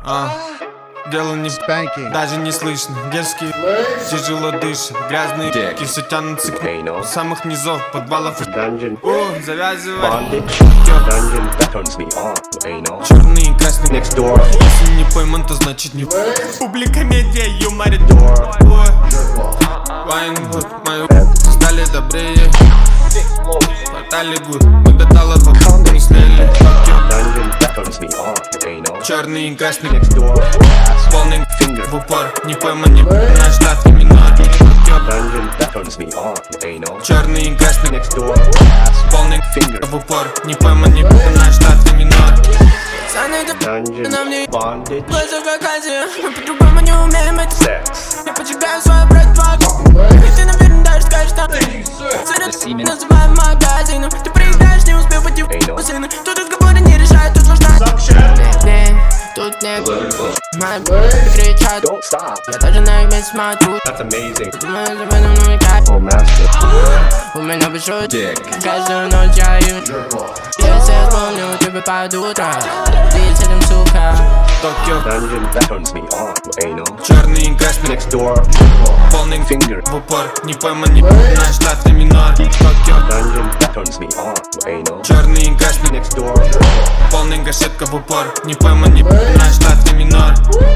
Дело не Spanking. даже не слышно. Дерзкий, тяжело дышит. Грязные пики все тянутся к самых низов подвалов. Завязывай. Черный и красный. Если не пойман, то значит не публика, медиа, юморит. Вайнгуд, мою стали добрее. Хватали гуд, мы до талого не слили. Черный и красный. Полный в упор, не пойман, не наш штат и минор. Черный и красный. Полный в упор, не пойман, не наш штат и минор. На мне глаза вакансия, мы по-другому не умеем это. Я поджигаю свой брат. И ты, наверное, даже скажешь там. Называем магазином. Ты приезжаешь, не успев пойти в сына. Тут разговоры не решают, тут важна. Тут не мои кричат. Я даже на их месте смотрю. Думаю, за мной мной кайф. У меня большой дик. Каждую ночь я ем. Если я вспомню тебя под утро, ты с этим, сука. Токио. Черный и красный. Полный в упор, не пойман, не наш штат и минор. Токио. Черный и красный. Полный гашетка в упор, не пойман, не наш штат и минор.